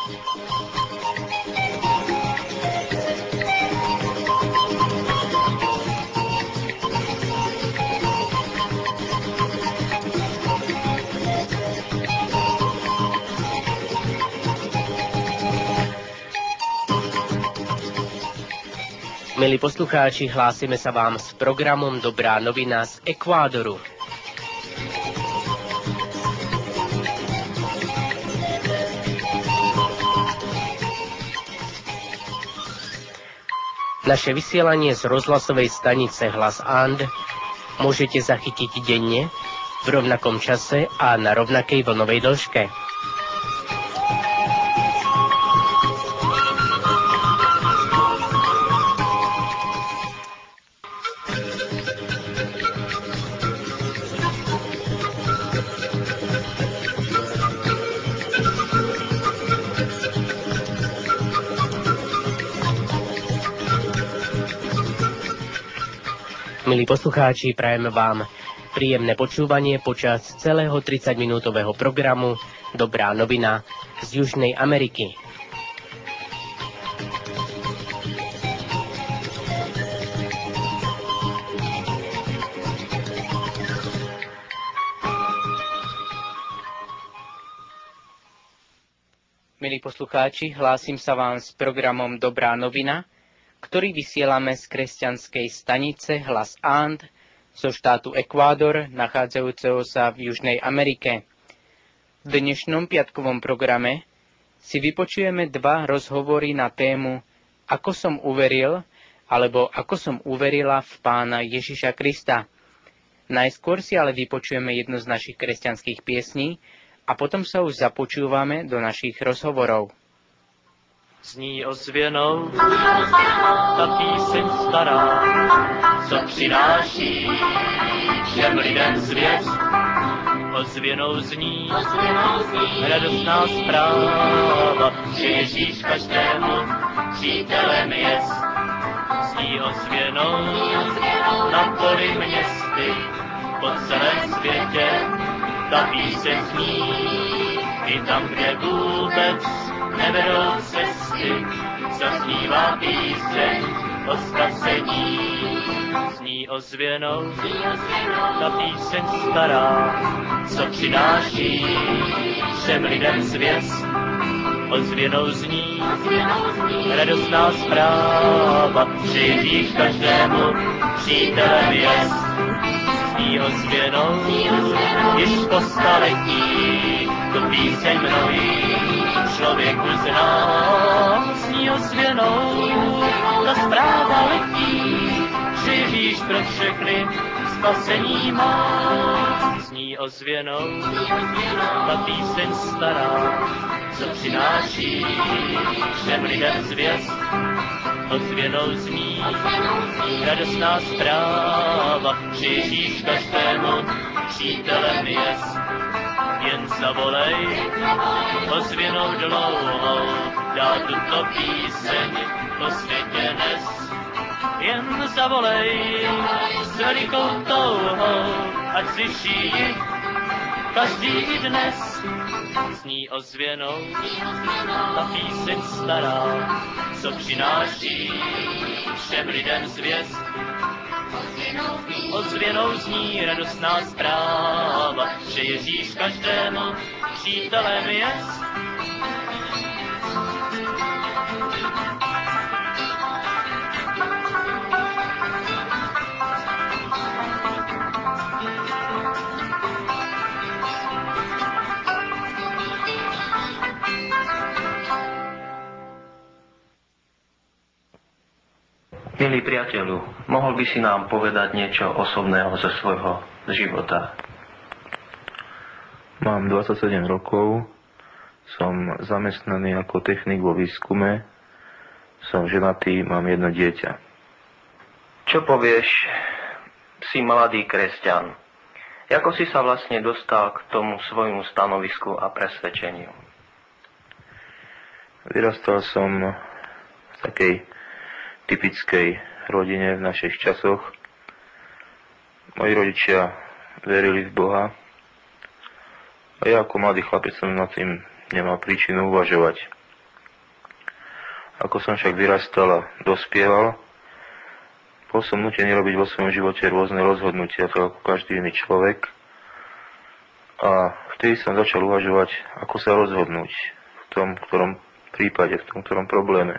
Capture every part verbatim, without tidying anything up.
Milí poslucháči, hlásime sa vám s programom Dobrá novina z Ekvádoru. Naše vysielanie z rozhlasovej stanice Hlas And môžete zachytiť denne, v rovnakom čase a na rovnakej vlnovej dĺžke. Milí poslucháči, prajeme vám príjemné počúvanie počas celého tridsaťminútového programu Dobrá novina z Južnej Ameriky. Milí poslucháči, hlásim sa vám s programom Dobrá novina, ktorý vysielame z kresťanskej stanice Hlas And zo štátu Ekvádor, nachádzajúceho sa v Južnej Amerike. V dnešnom piatkovom programe si vypočujeme dva rozhovory na tému Ako som uveril, alebo Ako som uverila v Pána Ježiša Krista. Najskôr si ale vypočujeme jednu z našich kresťanských piesní a potom sa už započúvame do našich rozhovorov. Zní ozvěnou ta píseň stará, co přináší všem lidem zvěst. Ozvěnou zní radostná zpráva, že Ježíš každému přítelem jest. Zní ozvěnou na poli městy, po celém světě ta píseň zní, i tam, kde vůbec nevedou cesty, zaznívá píseň o spasení. Zní ozvěnou ta píseň stará, co přináší všem lidem zvěst. Ozvěnou zní radostná zpráva, že Ježíš každému přítelem jest. Zní ozvěnou již po staletí, tu píseň mnohý člověku zná. Zní ozvěnou ta zpráva letí, že Ježíš pro všechny spasení má. Zní ozvěnou ta píseň stará, co přináší všem lidem zvěst. Ozvěnou zní radostná zpráva, že Ježíš každému přítelem jest. Jen zavolej ozvěnou dlouhou, dá tuto píseň po světě nes. Jen zavolej s velikou touhou, ať slyší každý i dnes. Zní ozvěnou ta píseň stará, co přináší všem lidem zvěst. Ozvěnou zní radostná zpráva, že Ježíš každému přítelem jest. Milý priateľu, mohol by si nám povedať niečo osobného zo svojho života? Mám dvadsaťsedem rokov, som zamestnaný ako technik vo výskume, som ženatý, mám jedno dieťa. Čo povieš, si mladý kresťan? Ako si sa vlastne dostal k tomu svojmu stanovisku a presvedčeniu? Vyrastal som v takej typickej rodine v našich časoch. Moji rodičia verili v Boha a ja ako mladý chlapec som nad tým nemal príčinu uvažovať. Ako som však vyrastal a dospieval, bol som nútený robiť vo svojom živote rôzne rozhodnutia, to ako každý iný človek. A vtedy som začal uvažovať, ako sa rozhodnúť v tom ktorom prípade, v tom ktorom probléme.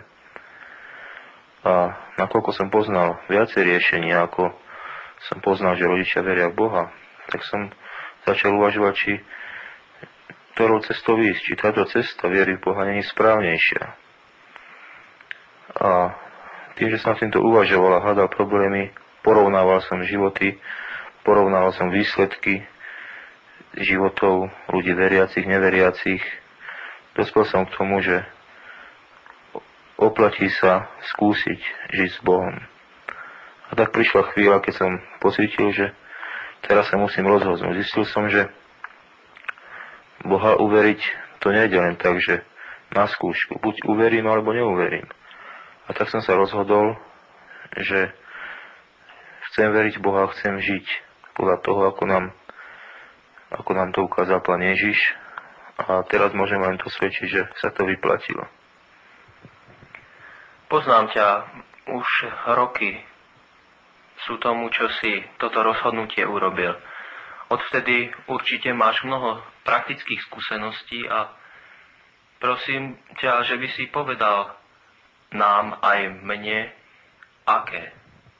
A nakoľko som poznal viacej riešenia, ako som poznal, že rodičia veria v Boha, tak som začal uvažovať, či ktorou cestou ísť, či táto cesta viery v Boha nie je správnejšia. A tým, že som týmto uvažoval a hľadal problémy, porovnával som životy, porovnával som výsledky životov ľudí veriacich, neveriacich, dospel som k tomu, že oplatí sa skúsiť žiť s Bohom. A tak prišla chvíľa, keď som pocítil, že teraz sa musím rozhodnúť. Zistil som, že Boha uveriť to nejde len tak, že na skúšku. Buď uverím, alebo neuverím. A tak som sa rozhodol, že chcem veriť v Boha, chcem žiť podľa toho, ako nám, ako nám to ukázal Pán Ježiš. A teraz môžem len to svedčiť, že sa to vyplatilo. Poznám ťa už roky. Sú tomu, čo si toto rozhodnutie urobil. Odvtedy určite máš mnoho praktických skúseností a prosím ťa, že by si povedal nám aj mne, aké.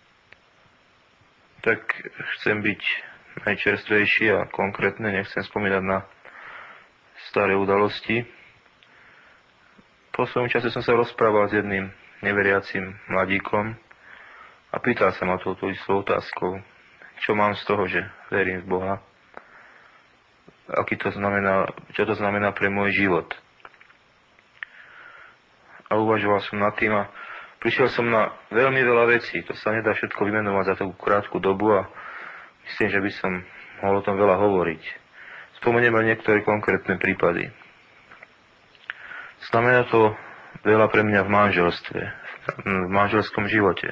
Tak chcem byť najčerstvejší a konkrétne, nechcem spomínať na staré udalosti. Po svojom čase som sa rozprával s jedným neveriacim mladíkom a pýtal sa ma touto istou otázkou, čo mám z toho, že verím v Boha, aký to znamená, čo to znamená pre môj život. A uvažoval som nad tým a prišiel som na veľmi veľa vecí. To sa nedá všetko vymenovať za takú krátku dobu a myslím, že by som mohol o tom veľa hovoriť. Spomeniem len niektoré konkrétne prípady. Znamená to veľa pre mňa v manželstve, v manželskom živote.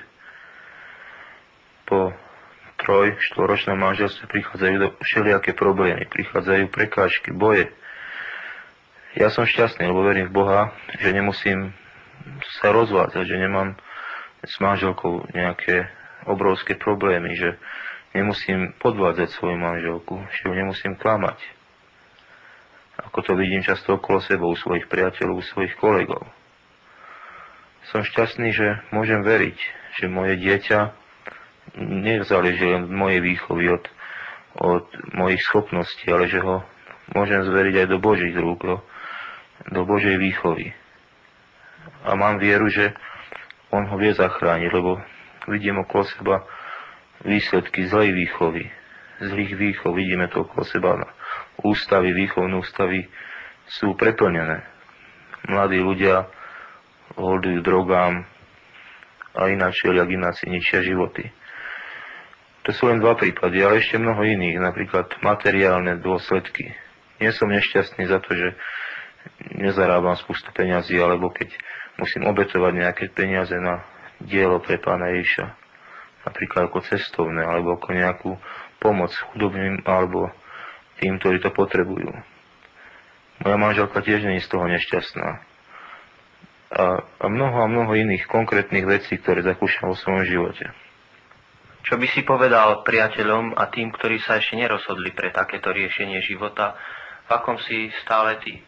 Po troj, štvoročnom manželstve prichádzajú do všelijaké problémy, prichádzajú prekážky, boje. Ja som šťastný, lebo verím v Boha, že nemusím sa rozvádzať, že nemám s manželkou nejaké obrovské problémy, že nemusím podvádzať svoju manželku, že ju nemusím klamať. Ako to vidím často okolo seba, u svojich priateľov, u svojich kolegov. Som šťastný, že môžem veriť, že moje dieťa nezáleží len od mojej výchovy, od, od mojich schopností, ale že ho môžem zveriť aj do Božích rúk, do, do Božej výchovy. A mám vieru, že on ho vie zachrániť, lebo vidím okolo seba výsledky zlej výchovy, zlých výchov, vidíme to okolo seba. Ústavy, výchovné ústavy sú preplnené. Mladí ľudia holdujú drogám a ináč, jak ináci ničia životy. To sú len dva prípady, ale ešte mnoho iných, napríklad materiálne dôsledky. Nie som nešťastný za to, že nezarábam spustu peňazí, alebo keď musím obetovať nejaké peniaze na dielo pre Pána Ježiša. Napríklad ako cestovné, alebo ako nejakú pomoc chudobným, alebo tým, ktorí to potrebujú. Moja manželka tiež nie je z toho nešťastná. A, a mnoho a mnoho iných konkrétnych vecí, ktoré zakúšam vo svojom živote. Čo by si povedal priateľom a tým, ktorí sa ešte nerozhodli pre takéto riešenie života, v akom si stále ty?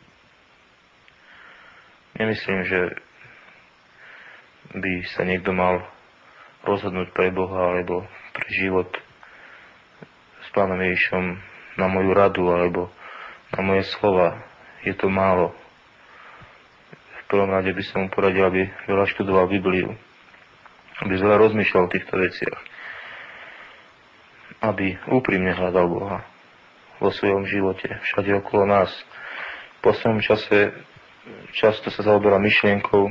Nemyslím, že by sa niekto mal rozhodnúť pre Boha alebo pre život s Pánom Ježišom na moju radu alebo na moje slova. Je to málo. V prvom rade by som mu poradil, aby veľa študoval Bibliu, aby veľa rozmýšľal o týchto veciach, aby úprimne hľadal Boha vo svojom živote, všade okolo nás. V poslednom čase často sa zaoberá myšlienkou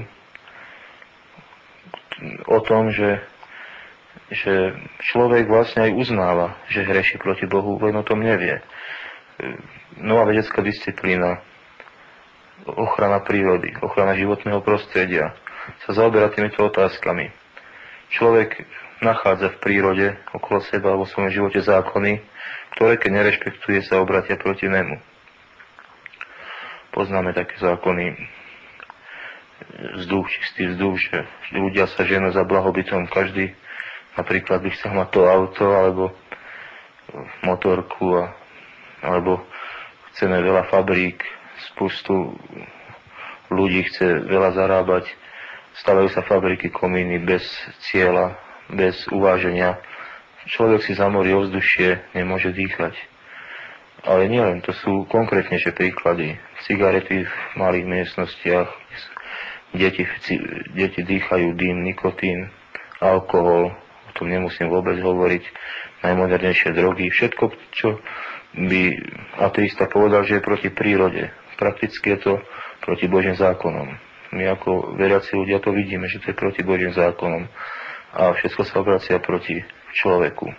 o tom, že, že človek vlastne aj uznáva, že hreší proti Bohu, len o tom nevie. Nová vedecká disciplína, ochrana prírody, ochrana životného prostredia sa zaoberá týmito otázkami. Človek nachádza v prírode okolo seba vo svojom živote zákony, ktoré keď nerešpektuje, sa obratia proti nemu. Poznáme také zákony, vzduch, čistý vzduch, že ľudia sa ženú za blahobytom, každý napríklad by chcel mať to auto, alebo motorku, a, alebo chceme veľa fabrík, spustu ľudí chce veľa zarábať, stavajú sa fabriky, komíny bez cieľa, bez uváženia. Človek si zamorí ovzdušie, nemôže dýchať. Ale nielen, to sú konkrétnejšie príklady. Cigarety v malých miestnostiach, deti, deti dýchajú dym, nikotín, alkohol, o tom nemusím vôbec hovoriť, najmodernejšie drogy, všetko, čo by ateista povedal, že je proti prírode. Prakticky je to proti Božím zákonom. My ako veriaci ľudia to vidíme, že to je proti Božím zákonom. A všetko sa obracia proti človeku.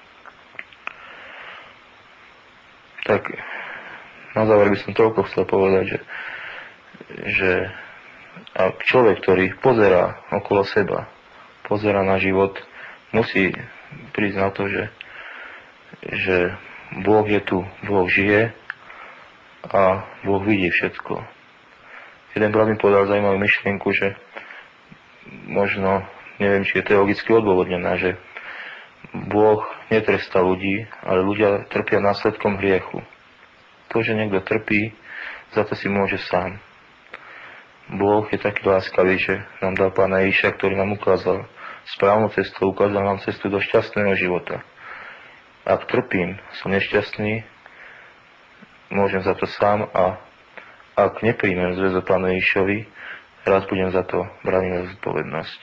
Tak na záver by som toľko chcel povedať, že, že ak človek, ktorý pozerá okolo seba, pozerá na život, musí prísť na to, že, že Boh je tu, Boh žije a Boh vidí všetko. Jeden brat mi povedal zaujímavú myšlienku, že možno, neviem, či je teologicky odôvodnená, že Boh netrestá ľudí, ale ľudia trpia následkom hriechu. To, že niekto trpí, za to si môže sám. Boh je taký láskavý, že nám dal Pána Ježiša, ktorý nám ukázal správnu cestu, ukázal nám cestu do šťastného života. Ak trpím, som nešťastný, môžem za to sám, a ak nepríjmem zväz o Pánu Ježišovi, raz budem za to brať na zodpovednosť.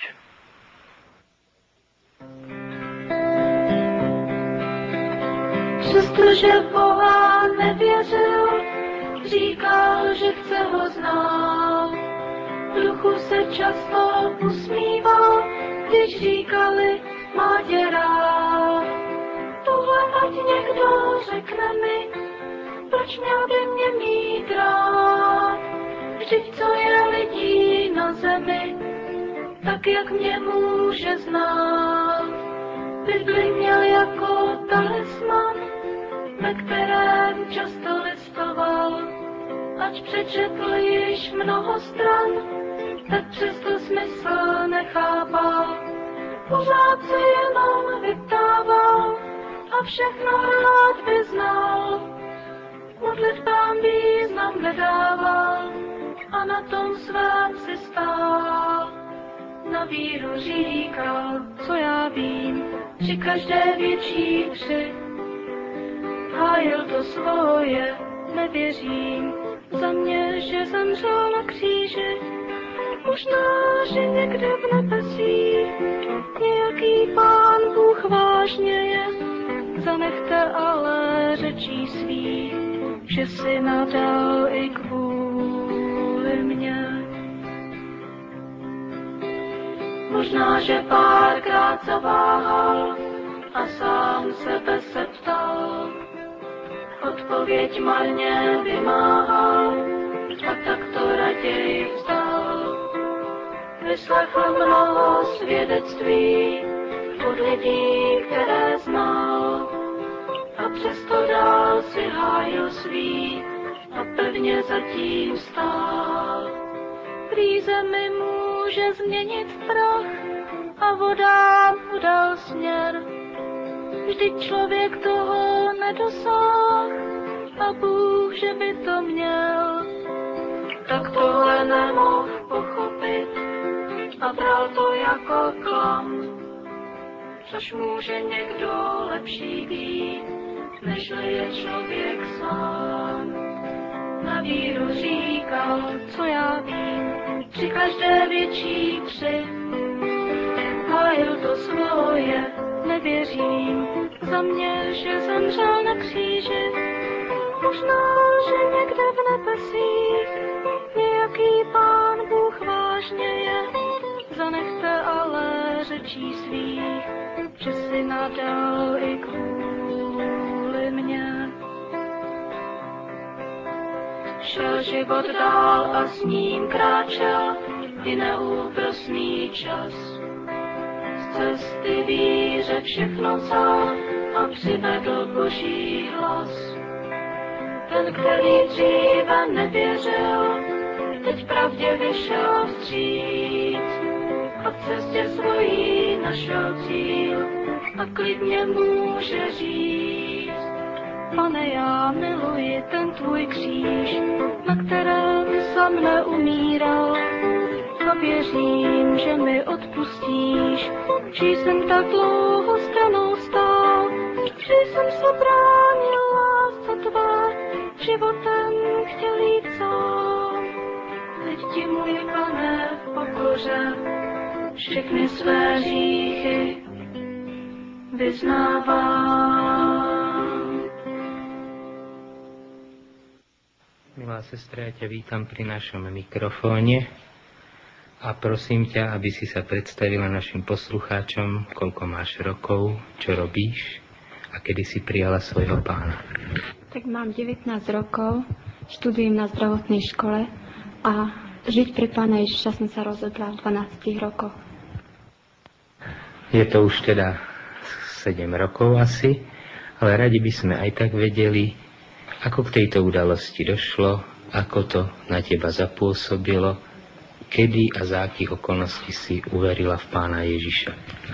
Přestože v Boha nevěřil, říkal, že chce ho znát. V duchu se často usmíval, když říkali, má tě rád. Tohle ať někdo řekne mi, proč měl by mě mít rád. Vždyť co je lidí na zemi, tak jak mě může znát. Bibli měl jako talisman, ve kterém často listoval. Ač přečetl již mnoho stran, tak přesto smysl nechápal. Pořád se jenom vyptával a všechno rád by znal. Modlitbám význam nedával a na tom svém si stál. Na víru říkal, co já vím, při každé větší při. Hájil to svoje, nevěřím, za mě, že zemřel na kříži. Možná, že někde v nebesích nějaký Pán Bůh vážně je. Zanechte ale řečí svých, že si nadal i kvůli mně. Možná, že párkrát zaváhal a sám sebe se ptal. Odpověď marně vymáhal a tak to raději vzdal. Vyslechl mnoho svědectví od lidí, které znal, a přesto dál si hájil svý a pevně zatím stál. Prý zemi může změnit v prach a vodám udal směr. Vždyť člověk toho nedosáhl a Bůh, že by to měl. Tak tohle nemohl pochopit a bral to jako klam. Což může někdo lepší být, nežli je člověk sám. Na víru říkal, co já vím, při každé větší při. Hájil to svoje, nevěřím, za mě, že zemřel na kříži. Možná, že někde v nebesích nějaký Pán Bůh vážně je. Zanechte ale řečí svých, že si nadal i kvůli mně. Šel život dál a s ním kráčel i neúprosný čas. Z cesty víře všechno vzal a přivedl Boží hlas. Ten, který dříve nevěřil, teď pravdě vyšel vstříc a v cestě svojí našel cíl a klidně může říct: Pane, já miluji ten tvůj kříž, na kterém sam neumíral, a věřím, že mi odpustíš, že jsem tak dlouho stranou stál, že jsem se bránil lásce tvé, životem chtěl jít sám. Teď ti, můj Pane, v pokoře všechny své hříchy vyznávám. Milá sestra, ja ťa vítam pri našom mikrofóne a prosím ťa, aby si sa predstavila našim poslucháčom, koľko máš rokov, čo robíš a kedy si prijala svojho Pána. Tak mám devätnásť rokov, študujem na zdravotnej škole a žiť pre Pána Ježiša som sa rozhodla v dvanástich rokoch. Je to už teda sedem rokov asi, ale radi by sme aj tak vedeli, ako k tejto udalosti došlo, ako to na teba zapôsobilo, kedy a za akých okolností si uverila v Pána Ježiša.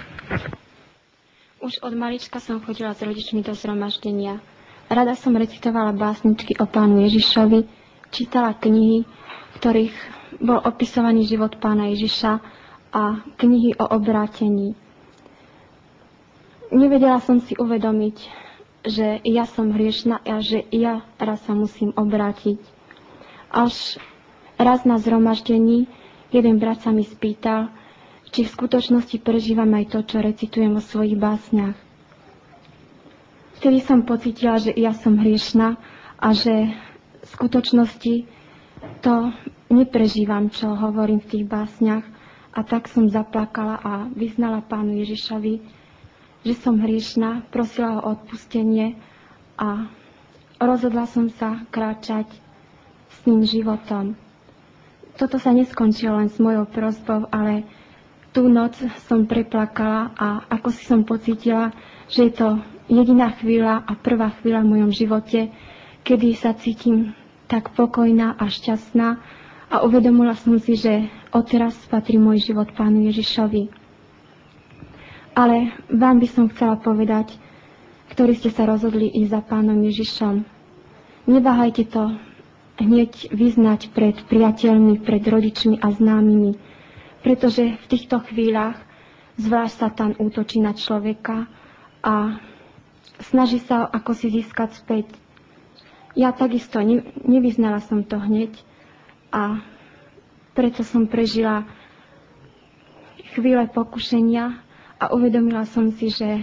Už od malička som chodila s rodičmi do zhromaždenia. Rada som recitovala básničky o Pánu Ježišovi, čítala knihy, v ktorých bol opisovaný život Pána Ježiša a knihy o obrátení. Nevedela som si uvedomiť, že ja som hriešna a že ja raz sa musím obrátiť. Až raz na zhromaždení jeden brat sa mi spýtal, či v skutočnosti prežívam aj to, čo recitujem o svojich básniach. Vtedy som pocítila, že ja som hriešna a že v skutočnosti to neprežívam, čo hovorím v tých básniach, a tak som zaplakala a vyznala Pánu Ježišovi, že som hriešna, prosila o odpustenie a rozhodla som sa kráčať s tým životom. Toto sa neskončilo len s mojou prosbou, ale tú noc som preplakala a ako si som pocítila, že je to jediná chvíľa a prvá chvíľa v mojom živote, kedy sa cítim tak pokojná a šťastná a uvedomila som si, že odteraz patrí môj život Pánu Ježišovi. Ale vám by som chcela povedať, ktorí ste sa rozhodli ísť za Pánom Ježišom. Neváhajte to hneď vyznať pred priateľmi, pred rodičmi a známymi, pretože v týchto chvíľach zvlášť Satan útočí na človeka a snaží sa ako si získať späť. Ja takisto ne, nevyznala som to hneď a preto som prežila chvíle pokušenia a uvedomila som si, že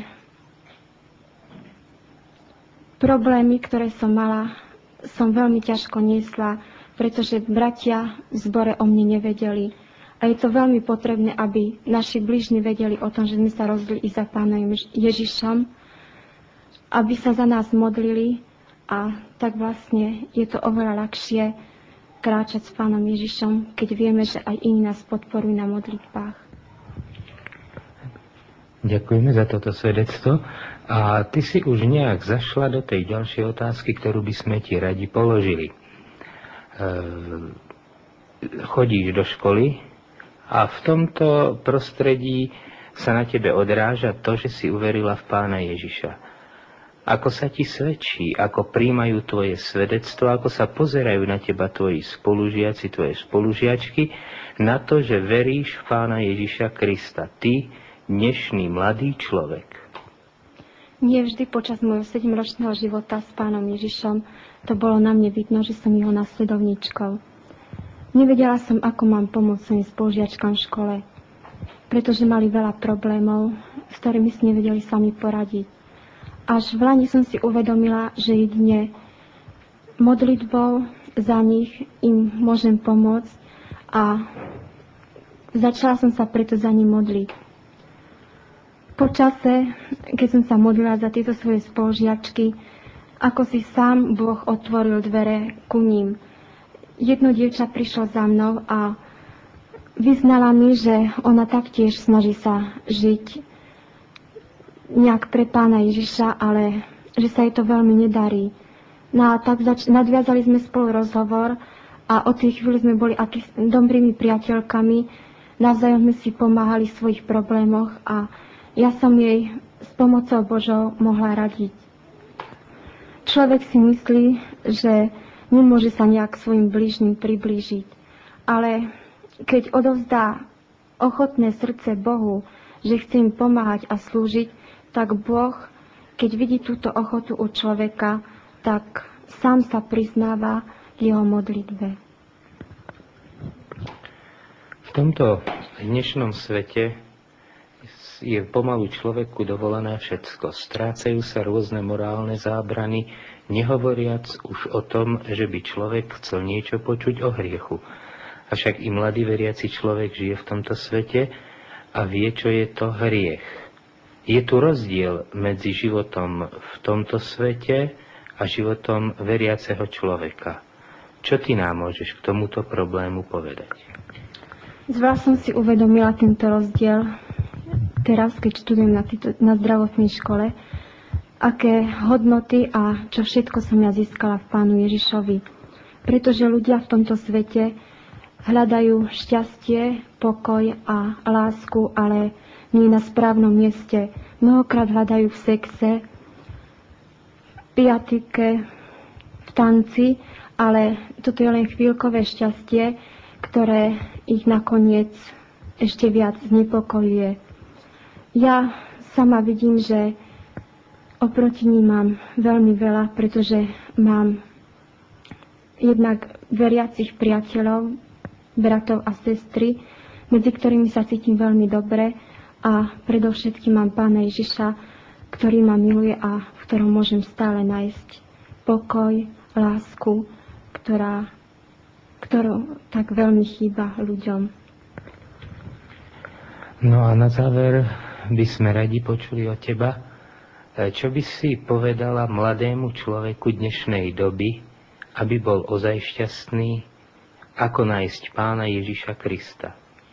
problémy, ktoré som mala, som veľmi ťažko niesla, pretože bratia v zbore o mne nevedeli. A je to veľmi potrebné, aby naši bližní vedeli o tom, že sme sa rozhodli ísť za Pánom Ježišom, aby sa za nás modlili, a tak vlastne je to oveľa ľahšie kráčať s Pánom Ježišom, keď vieme, že aj iní nás podporujú na modlitbách. Ďakujeme za toto svedectvo. A ty si už nejak zašla do tej ďalšej otázky, ktorú by sme ti radi položili. E, chodíš do školy a v tomto prostredí sa na tebe odráža to, že si uverila v Pána Ježiša. Ako sa ti svedčí, ako príjmajú tvoje svedectvo, ako sa pozerajú na teba tvoji spolužiaci, tvoje spolužiačky, na to, že veríš v Pána Ježiša Krista. Ty, dnešný mladý človek. Nie vždy počas môjho sedemročného života s Pánom Ježišom to bolo na mne vidno, že som jeho nasledovníčkou. Nevedela som, ako mám pomôcť svojim spolužiačkám v škole, pretože mali veľa problémov, s ktorými si nevedeli sami poradiť. Až v lani som si uvedomila, že jedine modlitbou za nich im môžem pomôcť a začala som sa preto za nich modliť. Po čase, keď som sa modlila za tieto svoje spolužiačky, ako si sám Boh otvoril dvere ku ním. Jedno dievča prišlo za mnou a vyznala mi, že ona taktiež snaží sa žiť nejak pre Pána Ježiša, ale že sa jej to veľmi nedarí. No a tak zač- nadviazali sme spolu rozhovor a od tej chvíli sme boli aký, dobrými priateľkami, navzájom sme si pomáhali v svojich problémoch a ja som jej s pomocou Božou mohla radiť. Človek si myslí, že nemôže sa nejak svojim blížnym priblížiť, ale keď odovzdá ochotné srdce Bohu, že chce im pomáhať a slúžiť, tak Boh, keď vidí túto ochotu u človeka, tak sám sa priznáva jeho modlitbe. V tomto dnešnom svete je pomalu človeku dovolené všetko. Strácajú sa rôzne morálne zábrany, nehovoriac už o tom, že by človek chcel niečo počuť o hriechu. Avšak i mladý veriaci človek žije v tomto svete a vie, čo je to hriech. Je tu rozdiel medzi životom v tomto svete a životom veriaceho človeka. Čo ty nám môžeš k tomuto problému povedať? Zvlášť som si uvedomila tento rozdiel teraz, keď študujem na, týto, na zdravotnej škole, aké hodnoty a čo všetko som ja získala v Pánu Ježišovi. Pretože ľudia v tomto svete hľadajú šťastie, pokoj a lásku, ale nie na správnom mieste. Mnohokrát hľadajú v sexe, v piatike, v tanci, ale toto je len chvíľkové šťastie, ktoré ich nakoniec ešte viac znepokojuje. Ja sama vidím, že oproti ním mám veľmi veľa, pretože mám jednak veriacich priateľov, bratov a sestry, medzi ktorými sa cítim veľmi dobre a predovšetkým mám Pána Ježiša, ktorý ma miluje a v ktorom môžem stále nájsť pokoj, lásku, ktorá, ktorú tak veľmi chýba ľuďom. No a na záver by sme radi počuli od teba, čo by si povedala mladému človeku dnešnej doby, aby bol ozaj šťastný, ako nájsť Pána Ježiša Krista.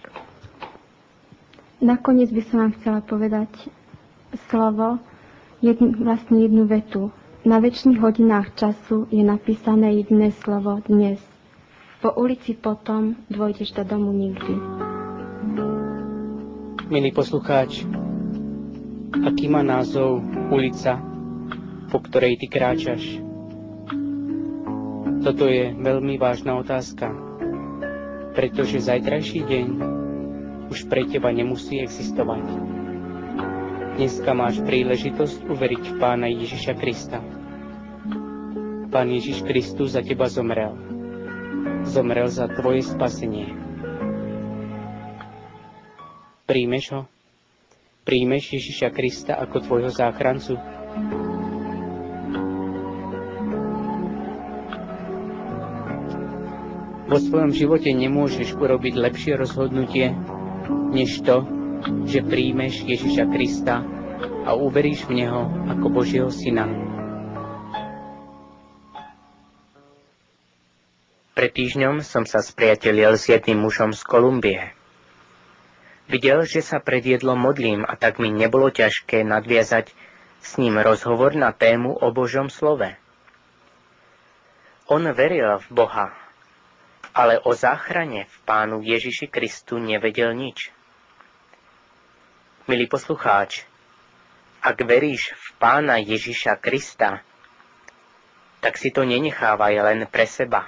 Nakoniec by som vám chcela povedať slovo, jednu, vlastne jednu vetu. Na večných hodinách času je napísané jediné slovo dnes. Po ulici potom dôjdeš do domu nikdy. Milý poslucháč, aký má názov ulica, po ktorej ty kráčaš? Toto je veľmi vážna otázka, pretože zajtrajší deň už pre teba nemusí existovať. Dneska máš príležitosť uveriť v Pána Ježiša Krista. Pán Ježiš Kristus za teba zomrel. Zomrel za tvoje spasenie. Príjmeš ho? Príjmeš Ježiša Krista ako tvojho záchrancu? Vo svojom živote nemôžeš urobiť lepšie rozhodnutie, než to, že príjmeš Ježiša Krista a uveríš v Neho ako Božieho Syna. Pred týždňom som sa spriatelil s jedným mužom z Kolumbie. Videl, že sa pred jedlom modlím a tak mi nebolo ťažké nadviazať s ním rozhovor na tému o Božom slove. On veril v Boha, ale o záchrane v Pánu Ježiši Kristu nevedel nič. Milý poslucháč, ak veríš v Pána Ježiša Krista, tak si to nenechávaj len pre seba.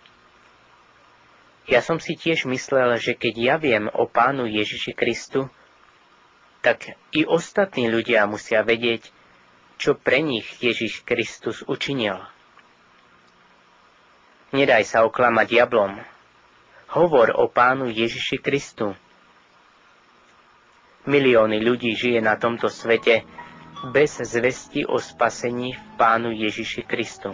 Ja som si tiež myslel, že keď ja viem o Pánu Ježiši Kristu, tak i ostatní ľudia musia vedieť, čo pre nich Ježiš Kristus učinil. Nedaj sa oklamať diablom. Hovor o Pánu Ježiši Kristu. Milióny ľudí žije na tomto svete bez zvesti o spasení v Pánu Ježiši Kristu.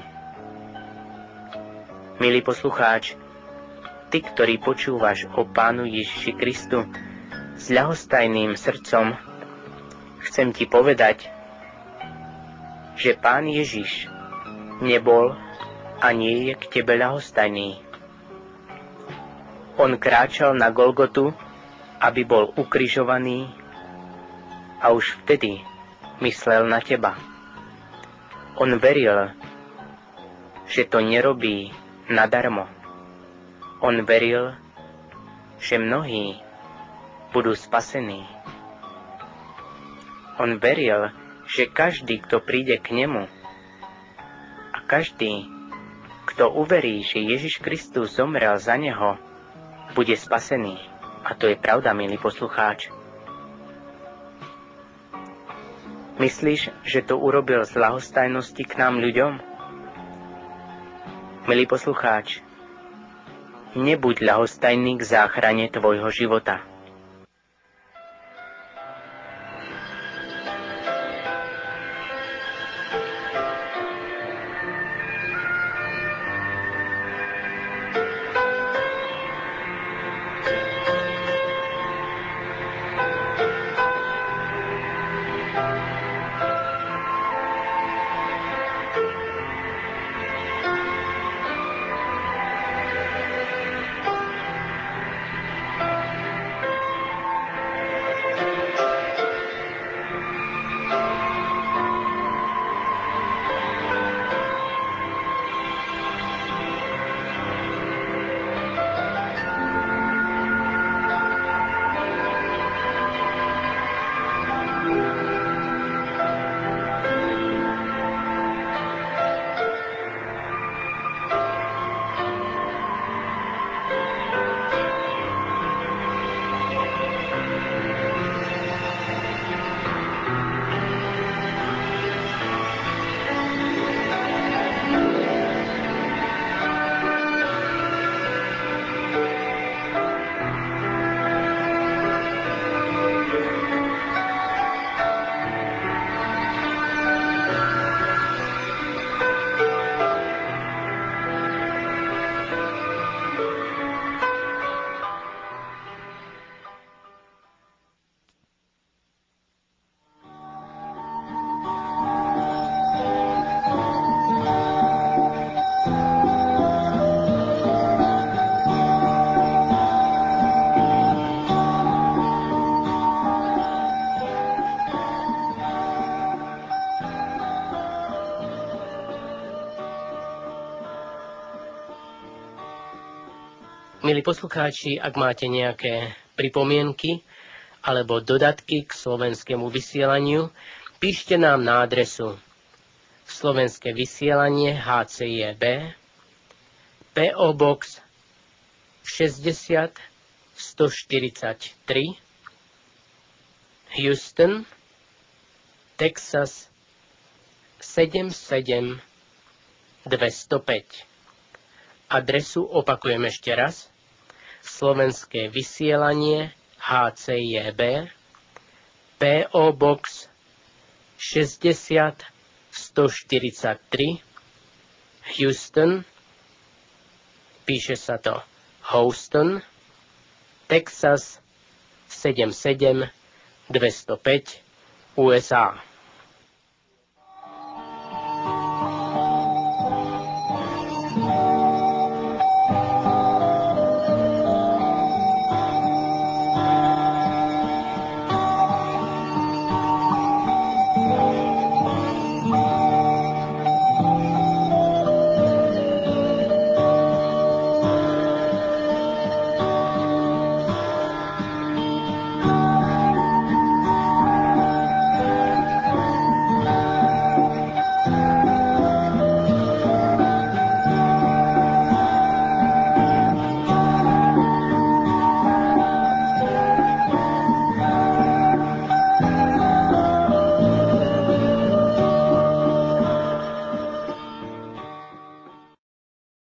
Milý poslucháč, ty, ktorý počúvaš o Pánu Ježiši Kristu s ľahostajným srdcom, chcem ti povedať, že Pán Ježiš nebol a nie je k tebe ľahostajný. On kráčal na Golgotu, aby bol ukrižovaný, a už vtedy myslel na teba. On veril, že to nerobí nadarmo. On veril, že mnohí budú spasení. On veril, že každý, kto príde k nemu a každý, kto uverí, že Ježiš Kristus zomrel za neho, bude spasený. A to je pravda, milý poslucháč. Myslíš, že to urobil z ľahostajnosti k nám ľuďom? Milý poslucháč, nebuď ľahostajný k záchrane tvojho života. Milí poslucháči, ak máte nejaké pripomienky alebo dodatky k slovenskému vysielaniu, píšte nám na adresu Slovenské vysielanie há cé jé bé, pé ó Box šesťdesiat sto štyridsaťtri, Houston, Texas sedem sedem dvesto päť. Adresu opakujem ešte raz. Slovenské vysielanie há cé jé bé, pé ó Box šesťdesiat sto štyridsaťtri, Houston, píše sa to Houston, Texas sedem sedem dvesto päť, ú es á.